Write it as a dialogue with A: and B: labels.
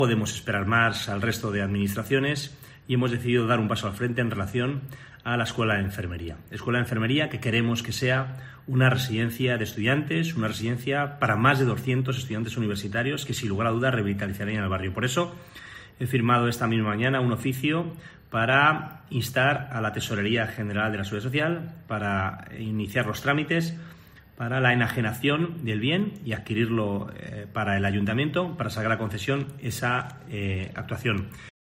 A: Podemos esperar más al resto de administraciones y hemos decidido dar un paso al frente en relación a la Escuela de Enfermería. Escuela de Enfermería que queremos que sea una residencia de estudiantes, una residencia para más de 200 estudiantes universitarios que sin lugar a dudas revitalizarían el barrio. Por eso he firmado esta misma mañana un oficio para instar a la Tesorería General de la Seguridad Social para iniciar los trámites para la enajenación del bien y adquirirlo para el ayuntamiento para sacar a concesión esa actuación.